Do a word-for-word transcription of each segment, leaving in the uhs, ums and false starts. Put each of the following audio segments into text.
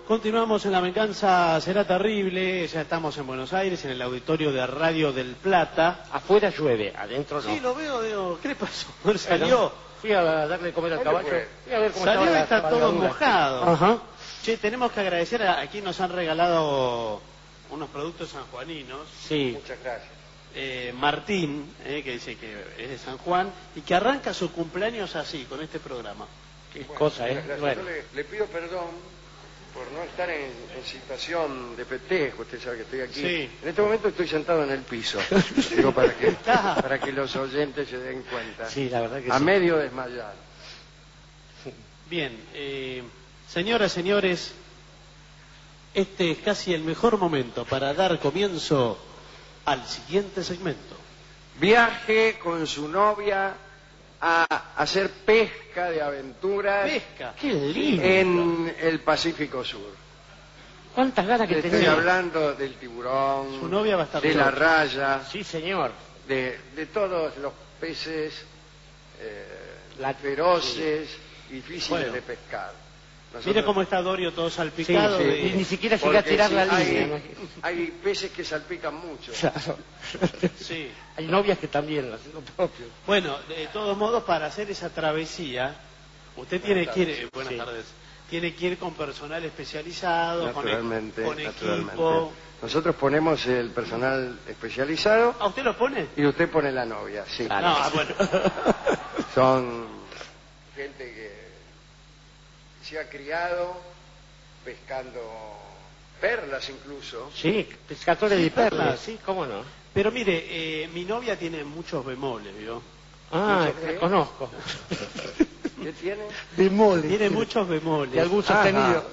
Continuamos en La Venganza Será Terrible. Ya estamos en Buenos Aires, en el auditorio de Radio del Plata. Afuera llueve, adentro no. Sí, lo veo, digo, ¿qué le pasó? Salió. Fui a darle de comer al caballo. Fui a ver cómo Salió y estaba está la todo cabalgadura. mojado. Ajá. Che, tenemos que agradecer a, a quien nos han regalado unos productos sanjuaninos. Sí. Muchas gracias. Eh, Martín, eh, que dice que es de San Juan y que arranca su cumpleaños así, con este programa. Qué Bueno, cosa, ¿eh? muchas gracias. Bueno. Yo le, le pido perdón por no estar en, en situación de festejo. Usted sabe que estoy aquí. Sí. En este momento estoy sentado en el piso. Digo, para que, Está. para que los oyentes se den cuenta. Sí, la verdad que A sí. medio desmayar. Bien, eh, señoras, señores, este es casi el mejor momento para dar comienzo al siguiente segmento. Viaje con su novia a hacer pesca de aventuras Pesca. Qué lindo. en el Pacífico Sur. ¿Cuántas ganas que Le estoy tenía? hablando del tiburón, Su novia va a estar de la loca. raya, Sí, señor. de, de todos los peces eh, La- feroces y difíciles Bueno. de pescar. Nosotros- Mire cómo está Dorio todo Sí, salpicado. sí. de- Y ni siquiera llegué a porque tirar sí, la hay, línea. ¿no? hay peces que salpican mucho. Claro. Sí. Hay novias que también hacen lo propio. Bueno, de todos modos, para hacer esa travesía, usted tiene Buenas que ir, tardes. eh, buenas Sí. tardes, tiene que ir con personal especializado, con, e- Naturalmente, con naturalmente. equipo. Nosotros ponemos el personal especializado ¿A usted lo pone? y usted pone la novia, sí. Claro. No, ah, bueno. Son gente que se ha criado pescando perlas incluso. Sí, pescadores Sí, de perlas, perlas. sí, cómo no. Pero mire, eh, mi novia tiene muchos bemoles, ¿vio? Ah, ¿Mucho qué? la conozco. ¿Qué tiene? Bemoles. Tiene muchos bemoles. De algún Ajá. sostenido.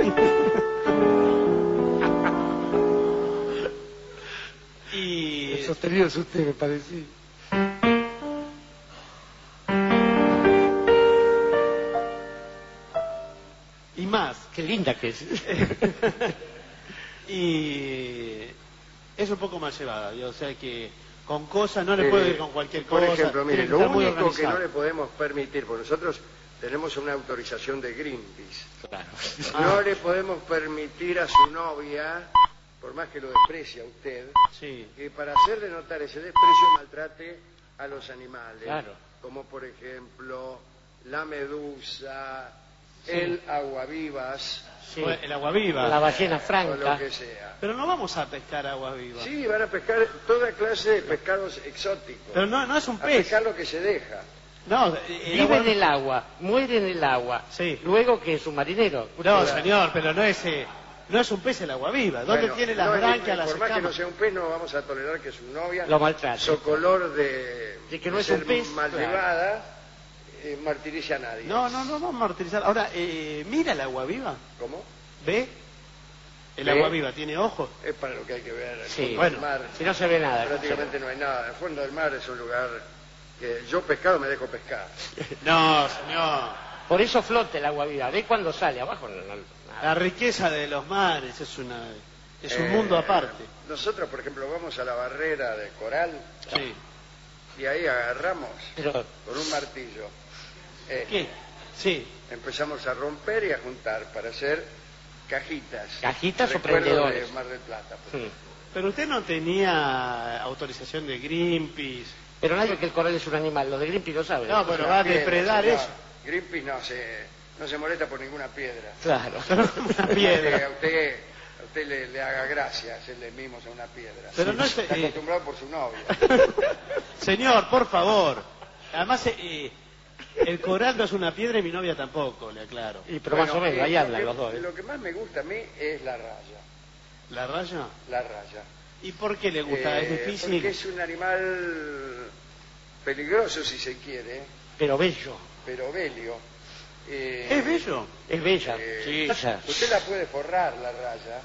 Y El sostenido es usted, me parecía. y más. Qué linda que es. Y es un poco más llevada, ¿vio? O sea que con cosas no le Eh, puede ir con cualquier por cosa. ejemplo, mire, tiene que lo estar muy único que organizado. no le podemos permitir, porque nosotros tenemos una autorización de Greenpeace, Claro. no le podemos permitir a su novia, por más que lo desprecie a usted, Sí. que para hacerle notar ese desprecio maltrate a los animales, Claro. como por ejemplo la medusa, el aguavivas, Sí. Bueno, el agua viva. La ballena o lo franca. que sea. Pero no vamos a pescar agua viva. Sí, van a pescar toda clase de pescados exóticos. Pero no, no es un a pez. pescar lo que se deja. No, el Vive agua- en el agua, muere en el agua. Sí. Luego que es un marinero. No, Usted- señor, pero no es, eh, no es un pez el agua viva. ¿Dónde Bueno, tiene las no, branquias, las por más que no escamas? sea un pez, no vamos a tolerar que su novia, Lo maltrate. socolor de, De que no de es un ser pez, mal claro. llevada, eh, martirice a nadie. No, no, no vamos a martirizar. Ahora, eh, mira el agua viva. ¿Cómo? ¿Ve? El ¿Ve? agua viva tiene ojos. Es para lo que hay que ver. El Sí, fondo bueno, del mar, Si no se ve nada. prácticamente no hay nada. El fondo del mar es un lugar que yo pescado me dejo pescar. No, señor. Por eso flota el agua viva. Ve cuando sale abajo. No, no, nada. La riqueza de los mares es una es un Eh, mundo aparte. Nosotros, por ejemplo, vamos a la barrera de coral Sí. y ahí agarramos Pero, con un martillo. eh, ¿Qué? Sí. Empezamos a romper y a juntar para hacer cajitas. ¿Cajitas o Recuerdo prendedores? de Mar del Plata. pues. hmm. Pero usted no tenía autorización de Greenpeace. Pero nadie que el coral es un animal. Lo de Greenpeace lo sabe. No, pero va a Piedra, depredar señor. eso. Greenpeace no se, no se molesta por ninguna piedra. Claro. Una Que a piedra. usted, a usted le, le haga gracia hacerle mimos a una piedra. Pero no es, Está eh, acostumbrado por su novia. Señor, por favor. Además, eh, el coral no es una piedra y mi novia tampoco, le aclaro. Y, pero más o Bueno, menos, eh, ahí lo andan que- los dos. ¿eh? Lo que más me gusta a mí es la raya. ¿La raya? La raya. ¿Y por qué le gusta? Eh, ¿Es difícil? Porque es un animal peligroso, si se quiere, Pero bello. pero belio. Eh, ¿Es bello? Es bella. eh, Sí. Bella. Usted la puede forrar, la raya.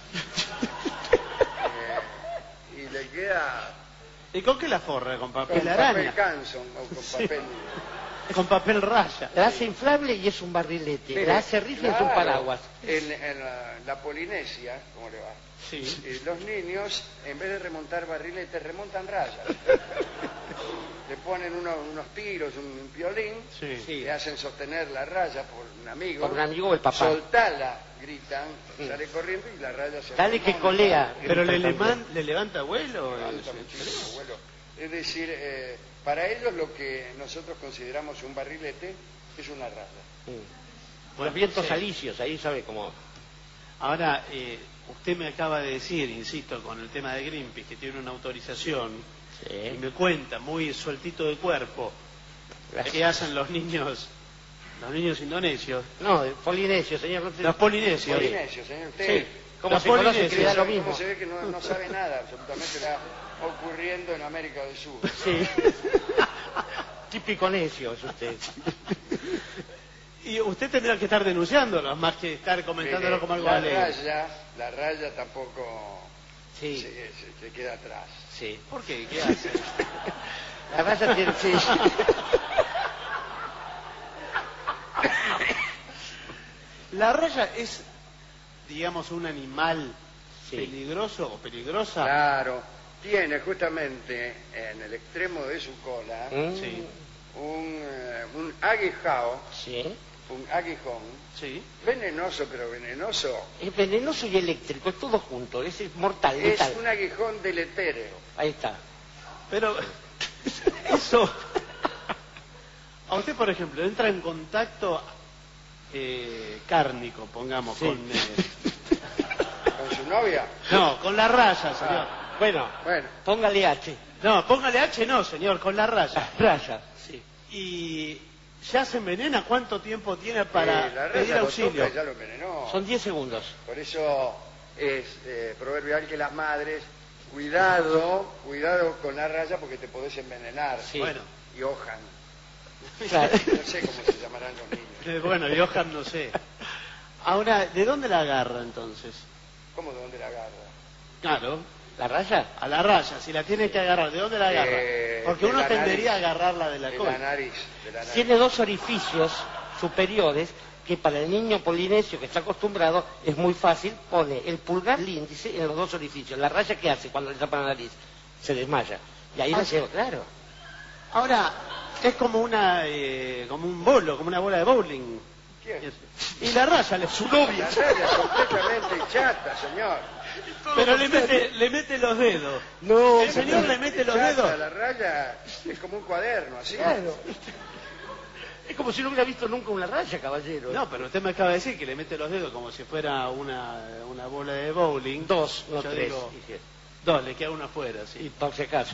Eh, y le queda ¿Y con qué la forra? ¿Con con papel papel araña? Canson o con papel... Con papel raya. La hace inflable y es un barrilete. Mire, La hace rifle y es un claro, paraguas. En, en la, la Polinesia, ¿cómo le va? Sí. Eh, los niños, en vez de remontar barriletes, remontan rayas. le ponen unos, unos tiros, un, un violín, Sí. Sí. le hacen sostener la raya por un amigo. Por un amigo o el papá. Soltala, gritan, Sí. sale corriendo y la raya se Dale que remonta. colea. Pero le, Grita levan- también. le levanta vuelo. Levanta eh, muchísimo vuelo. Es decir, eh, para ellos lo que nosotros consideramos un barrilete es una raya. Sí. Bueno, Los vientos sí. alisios, ahí sabe cómo... Ahora, eh, usted me acaba de decir, insisto, con el tema de Greenpeace, que tiene una autorización, y Sí. me cuenta, muy sueltito de cuerpo, qué hacen los niños, los niños indonesios, No, de polinesio, señor. no te- los polinesios. Polinesio, señor. Usted, Sí. Como Los se conoce, polinesios. que le da lo ¿cómo mismo. se ve que no, no sabe nada? Absolutamente está ocurriendo en América del Sur. Sí. Típico necio es usted. Y usted tendrá que estar denunciándolos, más que estar comentándolo Mire, como algo la alegre. raya, la raya tampoco Sí, se, se- se queda atrás. sí. ¿Por qué? ¿Qué hace? La raya tiene... Sí. La raya es, digamos, un animal Sí. peligroso o peligrosa. Claro, tiene justamente en el extremo de su cola Mm, Sí, un, eh, un aguijao, sí. un aguijón, sí. venenoso, pero venenoso. Es venenoso y eléctrico, es todo junto, es mortal, Es letal. un aguijón deletéreo. Ahí está. Pero eso, a usted, por ejemplo, entra en contacto eh, cárnico, pongamos, Sí. con... eh, ¿Con su novia? no, con la raya, señor. Bueno, Bueno, póngale H. No, póngale H, no, señor, con la raya. Raya, sí. Y ya se envenena, ¿cuánto tiempo tiene para eh, la pedir raya lo auxilio? toca y ya lo envenenó. Son diez segundos. Por eso es eh, proverbial que las madres, cuidado, cuidado con la raya porque te podés envenenar. Sí. Bueno, Y Johan. Claro. No sé cómo se llamarán los niños. eh, bueno, Johan no sé. Ahora, ¿de dónde la agarra entonces? ¿Cómo de dónde la agarra? Claro, ¿La raya? a la raya, si la tiene que agarrar, ¿de dónde la agarra? Eh, Porque de uno la tendería nariz. a agarrarla de la De cola. la nariz. De la nariz. Tiene dos orificios superiores que para el niño polinesio que está acostumbrado es muy fácil. Pone el pulgar y el índice en los dos orificios. ¿La raya qué hace cuando le tapa la nariz? Se desmaya. Y ahí Ah, la sí. lleva, claro. Ahora, es como una, eh, como un bolo, como una bola de bowling. ¿Quién? Y la raya, le- su novia. La raya es completamente chata, señor. Pero le mete, le mete los dedos. No, El señor le mete los Chata, dedos. La raya es como un cuaderno, así. Claro. Es como si no hubiera visto nunca una raya, caballero. No, pero usted me acaba de decir que le mete los dedos como si fuera una, una bola de bowling. Dos, no Yo tres. digo, dije. dos, le queda uno afuera, Y sí. por si acaso.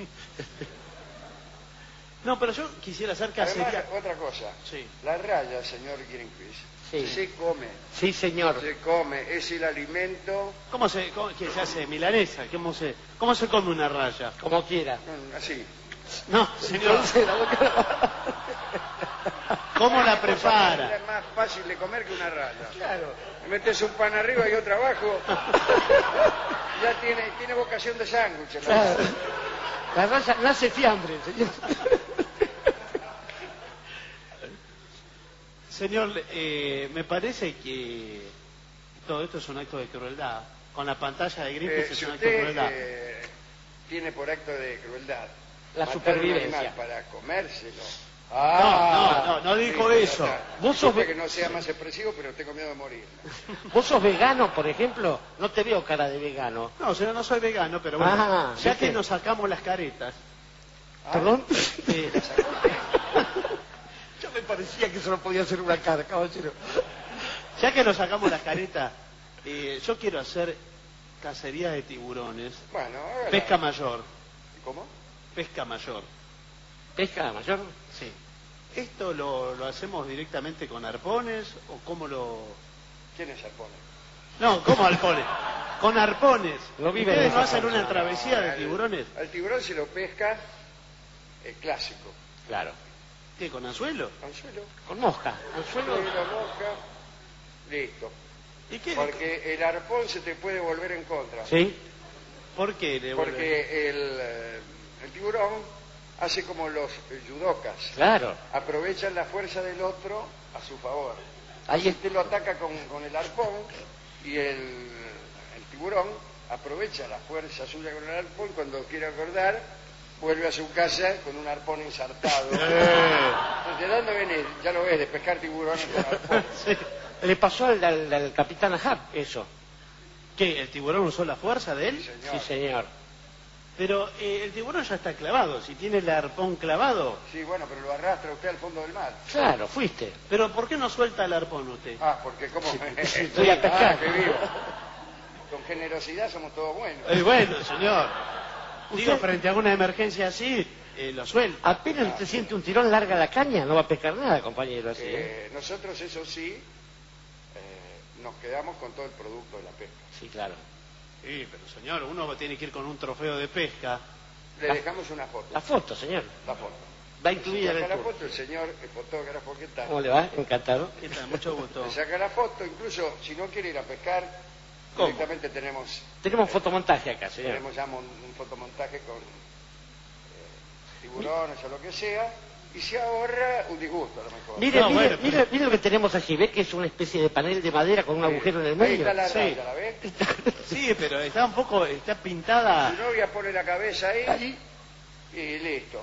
No, pero yo quisiera hacer Además, cacería. otra cosa. Sí. La raya, señor Greenpeace, Sí. se come. Sí, señor. Se come. Es el alimento ¿Cómo se, cómo- qué se hace milanesa? ¿Cómo se, ¿Cómo se come una raya? Como quiera. mm, así. No, señor. Entonces, la boca- ¿Cómo la Es prepara? más fácil de comer que una raya. Claro. Le metes un pan arriba y otro abajo. Ya tiene, tiene vocación de sándwich. la Claro. raya. La raya nace fiambre, señor. Señor, eh, me parece que todo esto es un acto de crueldad. Con la pantalla de Greenpeace Eh, es si un acto de usted crueldad. eh, tiene por acto de crueldad La matar supervivencia. un animal para comérselo. no, no, no dijo sí, eso. ya está. Vos sos Disculpe ve- que no sea más expresivo, pero tengo miedo de morir. Vos sos vegano, por ejemplo. No te veo cara de vegano. No, señor, no soy vegano, pero bueno, Ah, ya ¿viste? que nos sacamos las caretas. ¿Perdón? eh, Yo me parecía que solo podía hacer una cara, caballero. ya que nos sacamos las caretas, eh, yo quiero hacer cacería de tiburones, Bueno, hágala. pesca mayor, ¿Cómo? pesca mayor. ¿Pesca mayor? Sí. ¿Esto lo, lo hacemos directamente con arpones o cómo lo...? ¿Quién es Arpone? No, ¿cómo arpones? Con arpones. No viven ¿Ustedes en no esa hacen zona. una travesía de Al- tiburones? Al tiburón se lo pesca el clásico. Claro. ¿Qué, con anzuelo? Anzuelo. Con mosca. Anzuelo. Anzuelo, mosca. Listo. ¿Y qué? Porque el arpón se te puede volver en contra. Sí. ¿Por qué? le vuelve? Porque el, eh, el tiburón hace como los eh, yudokas. Claro. Aprovechan la fuerza del otro a su favor. Ahí Así es- usted lo ataca con, con el arpón y el, el tiburón aprovecha la fuerza suya con el arpón cuando quiere acordar, vuelve a su casa con un arpón ensartado. Eh. ¿De dónde venís? Ya lo ves, de pescar tiburones con arpón. Sí. Le pasó al, al, al capitán Ahab eso. ¿Qué? ¿El tiburón usó la fuerza de él? Sí, señor. Sí, señor. Pero eh, el tiburón ya está clavado. Si tiene el arpón clavado. Sí, bueno, pero lo arrastra usted al fondo del mar. Claro, fuiste. ¿Pero por qué no suelta el arpón usted? Ah, porque como... Estoy a pescar. Ah, qué vivo. Con generosidad somos todos buenos. Eh, bueno, señor. Digo, Usted- frente a una emergencia así, eh, lo suelta. Apenas usted siente un tirón, larga la caña, no va a pescar nada, compañero, así. ¿eh? Eh, nosotros, eso sí, eh, nos quedamos con todo el producto de la pesca. Sí, claro. Sí, pero señor, uno tiene que ir con un trofeo de pesca. Le dejamos una foto. La foto, señor. La foto. Va incluida en Le el saca la tour. foto el señor, el fotógrafo, ¿qué tal? ¿Cómo le va? Encantado. ¿Qué tal? Mucho gusto. Le saca la foto, incluso si no quiere ir a pescar, ¿Cómo? directamente tenemos, Tenemos fotomontaje acá, señor. tenemos ya un, un fotomontaje con eh, tiburones o lo que sea, y se ahorra un disgusto a lo mejor. Mire, No, mire, bueno, mire, mire lo que tenemos allí, ¿ves que es una especie de panel de madera con un Sí. agujero en el Ahí medio? está la Sí. raya, ¿la ves? Sí, pero está un poco, está pintada. Su novia pone la cabeza ahí y listo.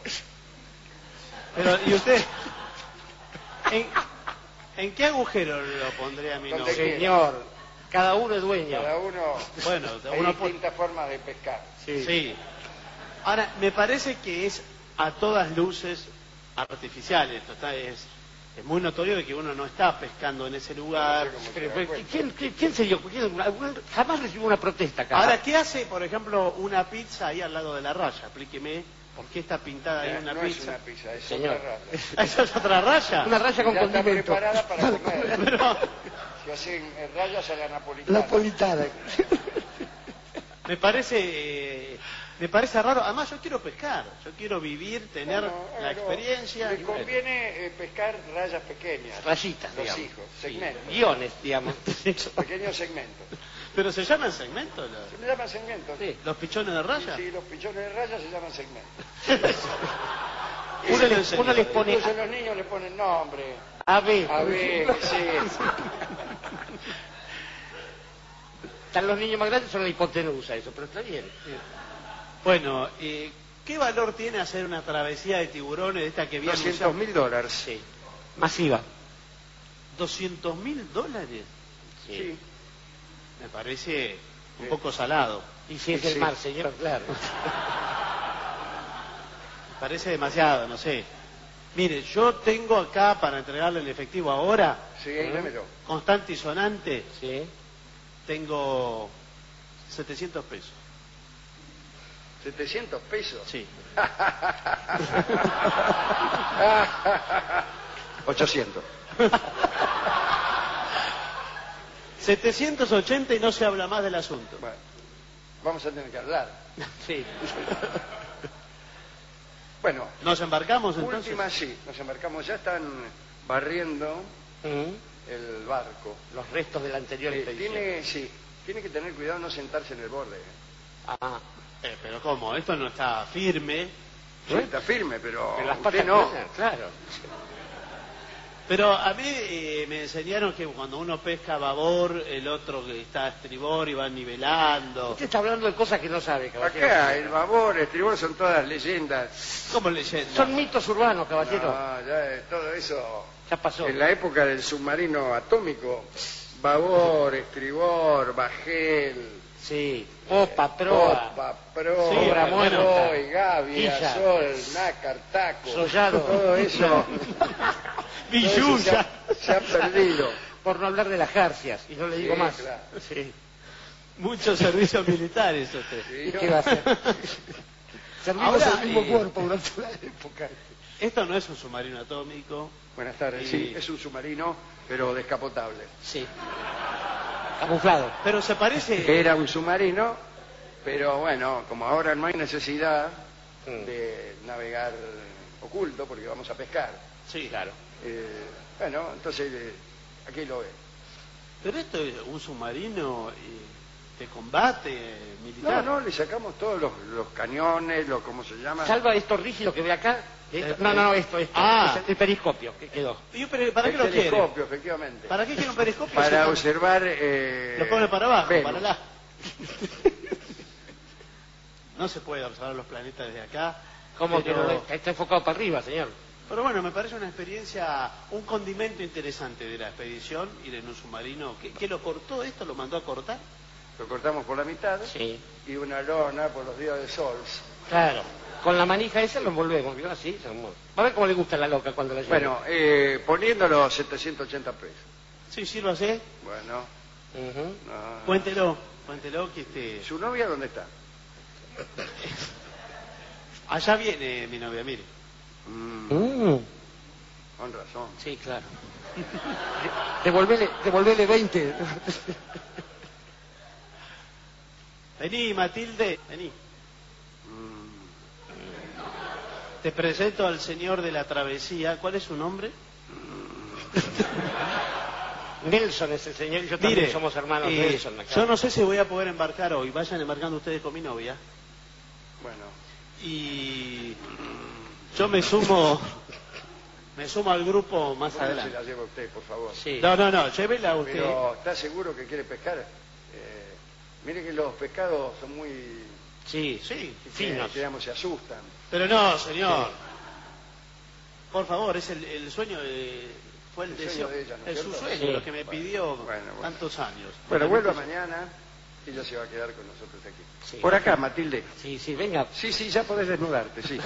Pero, ¿y usted? ¿En, en qué agujero lo pondría mi Donde novia? quiera. Señor, cada uno es dueño. Cada uno, Bueno, hay uno pu- distintas formas de pescar. Sí. Ahora, me parece que es a todas luces artificial esto. Está, es, es muy notorio de que uno no está pescando en ese lugar. No sé cómo se Pero, da pero, cuenta. ¿quién, quién, quién se dio? ¿Quién- algún- jamás recibió una protesta acá. Ahora, ¿qué hace, por ejemplo, una pizza ahí al lado de la raya? Explíqueme por qué está pintada ahí una no es pizza. una pizza, es Señor. otra raya. ¿Esa es otra raya? Una raya con Ya está condimento. preparada para comer. Pero Se hacen eh, rayas a la napolitana. Napolitana. me parece, eh, me parece raro. Además, yo quiero pescar, yo quiero vivir, tener Bueno, la bueno, experiencia. Les y bueno. conviene eh, pescar rayas pequeñas. Rayitas, Los digamos. hijos, Sí, segmentos. guiones, digamos. Pequeños segmentos. Pero se llaman segmentos los, Se le llaman segmentos. Sí. los pichones de raya. Sí, los pichones de rayas se llaman segmentos. Uno Uno le les, uno les pone Incluso los niños le ponen nombre. A B. A ver, sí. Están los niños más grandes, son la hipotenusa, eso, pero está bien. Bueno, eh, ¿qué valor tiene hacer una travesía de tiburones de esta que viene doscientos mil dólares. Sí. Masiva. doscientos mil dólares? Sí. Me parece un Sí. poco salado. Y si es Sí, el sí. mar, señor, claro. Me parece demasiado, no sé. Mire, yo tengo acá para entregarle el efectivo ahora, Sí, démelo. constante y sonante, Sí. tengo setecientos pesos. setecientos pesos. Sí. ochocientos. setecientos ochenta y no se habla más del asunto. Bueno, vamos a tener que hablar. Sí. Bueno, ¿Nos embarcamos entonces? última sí, nos embarcamos. Ya están barriendo Mm. el barco. Los restos de la anterior Eh, expedición. tiene, sí, tiene que tener cuidado no sentarse en el borde. Ah. Eh, pero ¿cómo? Esto no está firme. Sí, está firme, pero, Pero las usted patas no. cruzadas, claro. Pero a mí eh, me enseñaron que cuando uno pesca a babor, el otro que está a estribor y va nivelando. Usted está hablando de cosas que no sabe, caballero. Acá, el babor, el estribor son todas leyendas. ¿Cómo leyenda? Son mitos urbanos, caballero. No, ya, eh, todo eso. Ya pasó. En la época del submarino atómico, babor, estribor, bajel, Sí. Popa, proa. popa, proa, Sí, Ramón, Roy, Gavia, Quilla. Sol, nácar, taco. Sollado. Todo eso, todo eso se, Villuya. ha, se ha perdido. Por no hablar de las jarcias. Y no le digo Sí, más. claro. Sí. Muchos servicios militares usted. Sí, ¿Qué va a hacer? Servimos Ahora, al mismo eh, cuerpo durante la época. Esto no es un submarino atómico. Buenas tardes, Y- sí, es un submarino, pero descapotable. Sí. Camuflado. Pero se parece... Era un submarino, pero bueno, como ahora no hay necesidad Mm. de navegar oculto porque vamos a pescar, Sí, claro. eh, bueno, entonces eh, aquí lo ve. Pero esto es un submarino eh, de combate eh, No, militar. no, le sacamos todos los, los cañones, los, ¿cómo se llama? Salva esto rígido que ve acá. Esto- Eh, no, no, no, esto, esto. Ah. Es el periscopio que quedó. ¿Y un peri- ¿Para El qué lo quiere? telescopio, efectivamente. ¿Para qué quiere un periscopio? Para Si lo- observar... Eh, Lo pone para abajo, Venus. para la... No se puede observar los planetas desde acá. ¿Cómo pero... que no? Está, está enfocado para arriba, señor. Pero bueno, me parece una experiencia, un condimento interesante de la expedición, ir en un submarino. ¿Qué, qué lo cortó esto? ¿Lo mandó a cortar? Lo cortamos por la mitad Sí. y una lona por los días de sol. Claro. Con la manija esa lo envolvemos, ¿vio? Así, se envuelve. A ver cómo le gusta a la loca cuando la lleva. Bueno, eh, poniéndolo setecientos ochenta pesos. Sí, sí lo hace. Bueno, Ujú. no. Cuéntelo, cuéntelo que este... ¿Su novia dónde está? Allá viene mi novia, mire. Mm, Mm. con razón. Sí, claro. Devolvele, devolvele veinte. Vení, Matilde, vení. Mm, Te presento al señor de la travesía. ¿Cuál es su nombre? Nelson es el señor y yo también Mire, somos hermanos eh, Nelson acá. yo no sé si voy a poder embarcar hoy. Vayan embarcando ustedes con mi novia. bueno, Y yo me sumo, me sumo al grupo más bueno, se adelante. la lleva usted, por favor. Sí. No, no, no, llévela usted. Pero, ¿está seguro que quiere pescar? Eh, mire que los pescados son muy... Sí, Sí, finos. eh, digamos, se asustan. Pero no, señor. Por favor, es el, el sueño de... Fue el, El deseo. sueño de ella, ¿no es es su cierto? sueño, Sí. lo que me pidió Bueno, bueno. tantos años. Bueno, vuelva Entonces, mañana y ella se va a quedar con nosotros aquí. Sí. Por acá, Matilde. Sí, sí, venga. Sí, sí, ya podés desnudarte, sí.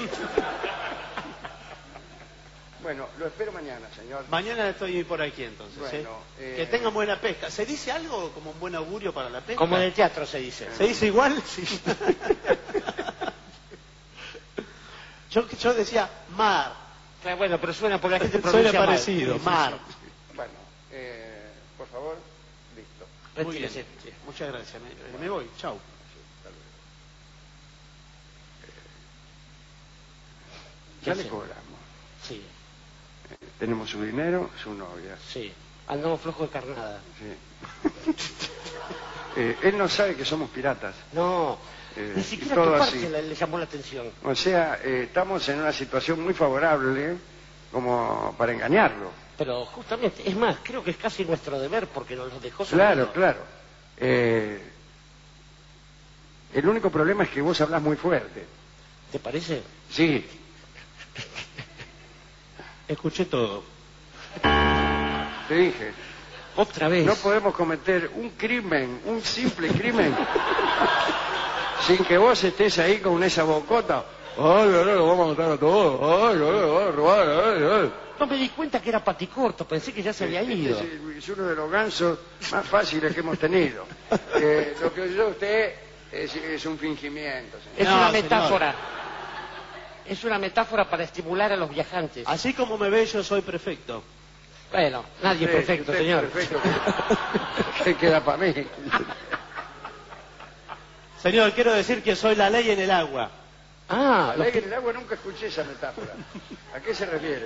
Bueno, lo espero mañana, señor. Mañana estoy por aquí entonces. Bueno, ¿eh? eh, Que tengan buena pesca. ¿Se dice algo como un buen augurio para la pesca? Como en el teatro se dice. ¿Se dice igual? Sí. yo, yo decía mar. Claro, bueno, pero suena porque la gente Suena pronuncia mal. parecido, Sí, sí, mar. sí. Bueno, eh, por favor, listo. Muy bien. Retírese. Sí. Muchas gracias. Me, me voy. Chau. Sí, tal vez. ¿Qué Ya le hacemos? cobramos. Sí, Tenemos su dinero, su novia. sí. Andamos flojo de carnada. Sí. Eh, él no sabe que somos piratas. No, Eh, ni y siquiera todo tu parte así. le, le llamó la atención. O sea, eh, estamos en una situación muy favorable como para engañarlo. Pero justamente, es más, creo que es casi nuestro deber porque nos lo dejó Claro, solitos. claro. Eh, el único problema es que vos hablás muy fuerte. ¿Te parece? Sí. Escuché todo. Te dije, Otra vez. no podemos cometer un crimen, un simple crimen, sin que vos estés ahí con esa bocota. Ay, ahora lo vamos a matar a todos. Ay, ay, ay, a robar, ay, ay. No me di cuenta que era paticorto, pensé que ya se había Este ido. Es, el- es uno de los gansos más fáciles que hemos tenido. Eh, lo que oyó usted es, es un fingimiento, señor. Es No, una señor. metáfora. Es una metáfora para estimular a los viajantes. Así como me ve, yo soy perfecto. Bueno, nadie es Usted- perfecto, usted es señor. perfecto, que, que queda para mí. Señor, quiero decir que soy la ley en el agua. Ah, La los ley que- en el agua nunca escuché esa metáfora. ¿A qué se refiere?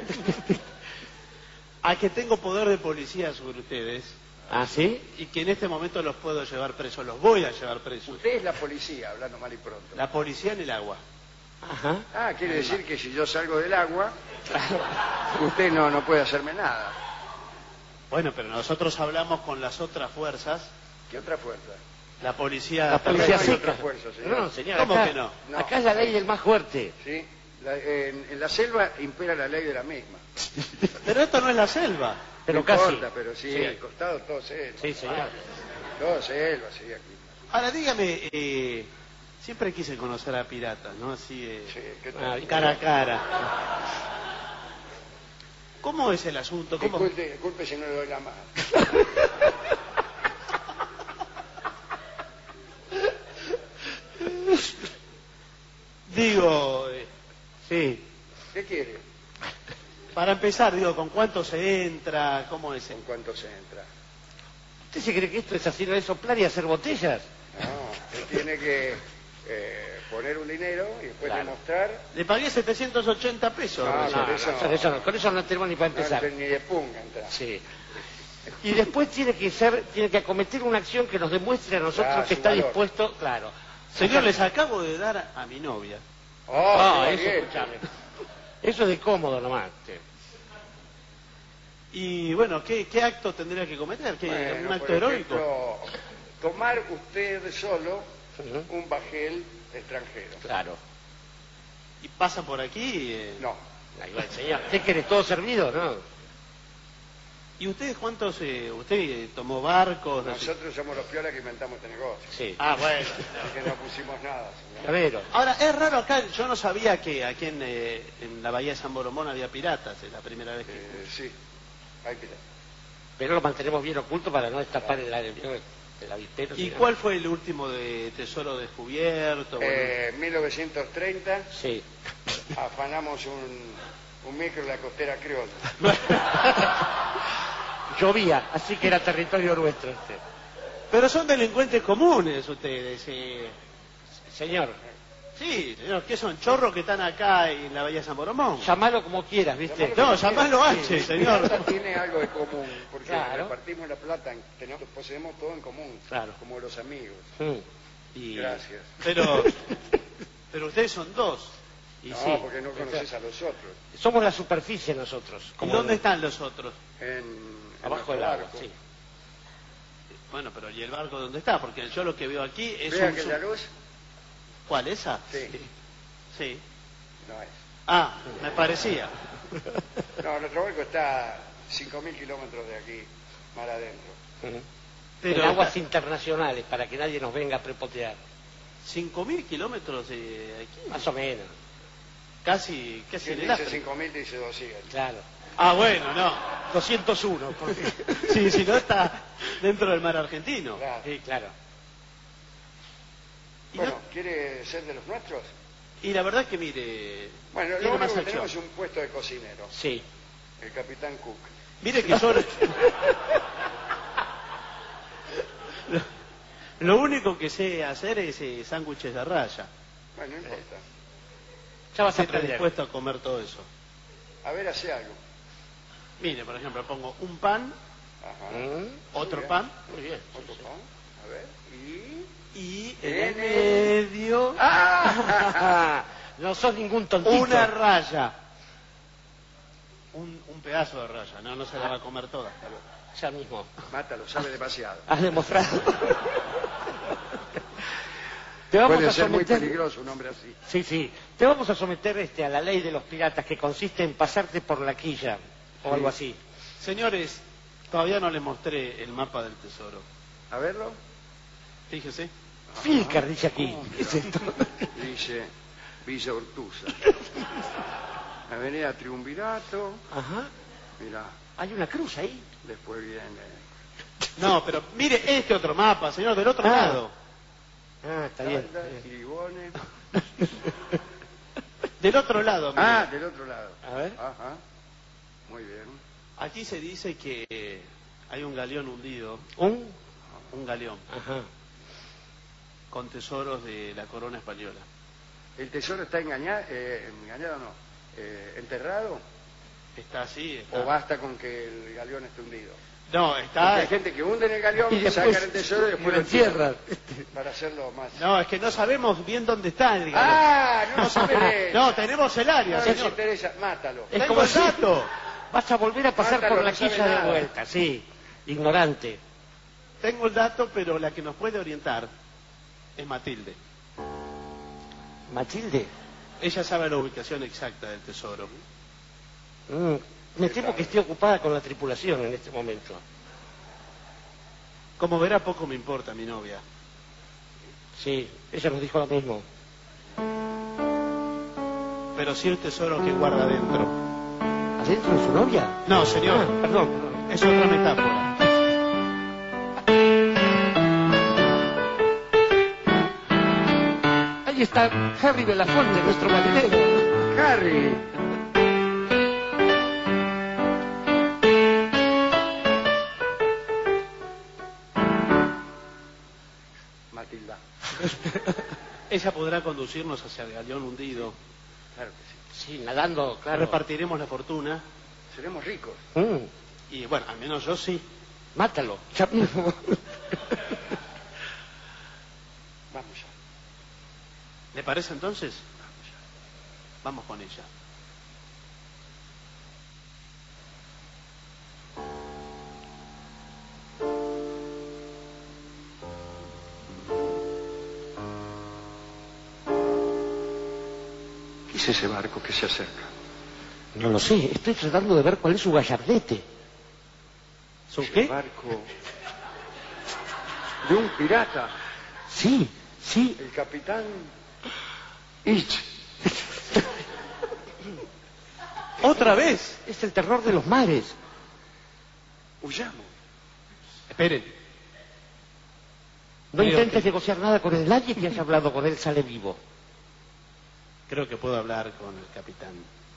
A que tengo poder de policía sobre ustedes ¿Ah, sí? y que en este momento los puedo llevar presos, los voy a llevar presos. Usted es la policía, hablando mal y pronto. La policía en el agua. Ajá. Ah, quiere decir que si yo salgo del agua, usted no, no puede hacerme nada. Bueno, pero nosotros hablamos con las otras fuerzas. ¿Qué otra fuerza? La policía... La policía no hay seca. otra fuerza, señor. No, señor. ¿Cómo acá, que no? No. Acá es la ley del más fuerte. ¿Sí? La- en, en la selva impera la ley de la misma. Pero esto no es la selva. Pero no casi. importa, pero sí, Sí. al costado todo selva. Sí, señor. Todo selva, sí, aquí. Ahora dígame, eh, siempre quise conocer a piratas, ¿no? Así, eh, Sí, ¿qué Ah, tal? cara a cara. ¿Cómo es el asunto? ¿Cómo? Disculpe, disculpe si no le doy la mano. Digo, eh, Sí. ¿Qué quiere? para empezar, digo, ¿con cuánto se entra? ¿Cómo es? ¿En cuánto se entra? ¿Usted se cree que esto es así, no es soplar y hacer botellas? No, usted tiene que eh, poner un dinero y después Claro. demostrar. Le pagué setecientos ochenta pesos. No, recién. no, No, eso no, con eso no, con eso no tenemos ni para No, empezar. ni de punga entrar. Sí. Y después tiene que ser, tiene que acometer una acción que nos demuestre a nosotros Ah, que su está valor. dispuesto, claro. Señor, les acabo de dar a, a mi novia. Oh, Ah, qué eso, bien. escuchame. Eso es de cómodo nomás. sí. Y bueno, ¿qué, qué acto tendría que cometer? ¿Qué, Bueno, ¿Un acto por heroico? ejemplo, tomar usted solo Ujú. un bajel extranjero. Claro. y pasa por aquí. eh. No. Ahí va el señor. ¿Usted quiere todo servido, no? ¿Y ustedes cuántos? Eh, ¿Usted eh, tomó barcos? Nosotros somos los piolas que inventamos este negocio. Sí. Ah, bueno. Así que no pusimos nada, señor. Clavero. Ahora, es raro acá, yo no sabía que aquí en, eh, en la bahía de San Boromón había piratas, es la primera vez que... Eh, sí, hay piratas. Pero lo mantenemos bien oculto para no destapar el, el, el avispero. ¿Y sino- cuál fue el último de tesoro descubierto? Bueno, Eh, en mil novecientos treinta Sí. afanamos un, un micro en la costera criolla. Llovía, así que era territorio nuestro este. Pero son delincuentes comunes ustedes. eh. Señor, Sí, señor, ¿qué son? ¿Chorros que están acá en la bahía de San Boromón? llamalo como quieras, ¿viste? Llamalo No, llamalo H, señor. Esta tiene algo de común, porque Claro. repartimos la plata, en- tenemos, poseemos todo en común, Claro. como los amigos. Mm. Y- Gracias. Pero, pero ustedes son dos. Y no, sí, porque no conoces a los otros. somos la superficie nosotros. ¿Y dónde están los otros? En, en Abajo del nuestro agua, barco. sí. Bueno, pero ¿y el barco dónde está? Porque yo lo que veo aquí es ¿Ve un... aquella luz? ¿Cuál, esa? Sí. Sí. No es. Ah, me parecía. No, nuestro barco está a cinco mil kilómetros de aquí, mar adentro. Ujú. Pero En aguas internacionales, para que nadie nos venga a prepotear. cinco mil kilómetros de aquí. Más o menos, Casi, casi Si en el dice África. cinco mil, dice doscientos. claro. Ah, bueno, no. doscientos uno, porque... Sí, si no está dentro del mar argentino. Claro. Sí, claro. Y, Bueno, no- ¿quiere ser de los nuestros? y la verdad que mire... Bueno, tiene lo más único que acción. tenemos es un puesto de cocinero, Sí. el capitán Cook. Mire que yo... lo, lo único que sé hacer es eh, sándwiches de raya. Bueno, no importa. Ya vas a ¿Está aprender. dispuesto a comer todo eso? A ver, hace algo. Mire, por ejemplo, pongo un pan, Ajá. Mm, otro bien. pan, Muy bien. Otro pan. A ver. Y... y en el En el- medio ¡Ah! No sos ningún tontito. una raya. Un, un pedazo de raya, no, no se la va a comer toda. Ya mismo. Mátalo, sabe demasiado. Has demostrado. Te vamos Puede a ser muy someter... peligroso un hombre así. Sí, sí. Te vamos a someter este, a la ley de los piratas, que consiste en pasarte por la quilla o Sí. algo así. Señores, todavía no les mostré el mapa del tesoro. A verlo. Fíjese. Filcar, dice aquí. ¿Qué es esto? Dice Villa Ortuza. Avenida Triunvirato. Ajá. Mirá, Hay una cruz ahí. después viene... No, pero mire este otro mapa, señor, del otro Ah. lado. Ah, está bien. Caldas, Irigones. Del otro lado, mire. Ah, del otro lado. A ver. Ajá. Muy bien. Aquí se dice que hay un galeón hundido, Un... un galeón, Ajá. con tesoros de la corona española. ¿El tesoro está engañado? Eh, ¿Engañado no? Eh, ¿Enterrado? Está así, está... ¿O basta con que el galeón esté hundido? No, Porque está... hay gente que hunde en el galeón, Y después- sacan el tesoro y después y lo encierran. Para hacerlo más... No, es que no sabemos bien dónde está el galeón. ¡Ah! No, no sabe. No, tenemos el área, No nos señor. interesa. Mátalo. Es Tengo como el si- dato. Vas a volver a pasar Mátalo, por la no sabe quilla de nada. vuelta, sí. Ignorante. Tengo el dato, pero la que nos puede orientar es Matilde. Matilde. Ella sabe la ubicación exacta del tesoro. Mm, me temo que esté ocupada con la tripulación en este momento. Como verá, poco me importa mi novia. Sí, ella nos dijo lo mismo. Pero sí el tesoro que guarda adentro. ¿Adentro de su novia? No, señor, Ah, perdón, perdón. es otra metáfora. Ahí está Harry Belafonte, nuestro marinero. Harry. Matilda. Ella podrá conducirnos hacia el galeón hundido. Claro que sí. Sí, nadando, claro. Repartiremos la fortuna. Seremos ricos. Mm, Y bueno, al menos yo sí. mátalo, ya mismo. Vamos ya. ¿Le parece entonces? Vamos con ella. ¿Qué es ese barco que se acerca? No lo sé, estoy tratando de ver cuál es su gallardete. ¿Su ¿Es qué? el barco de un pirata? Sí, sí. El capitán Ich. ¿Otra vez? Es el terror de los mares. Huyamos. Esperen. No Creo intentes que- negociar nada con él. Nadie que haya hablado con él sale vivo. Creo que puedo hablar con el capitán.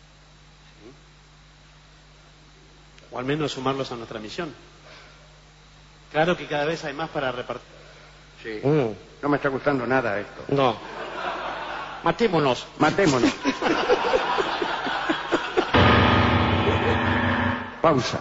O al menos sumarlos a nuestra misión. Claro que cada vez hay más para repartir. Sí. Mm, No me está gustando nada esto. no. Matémonos. Matémonos. Pausa.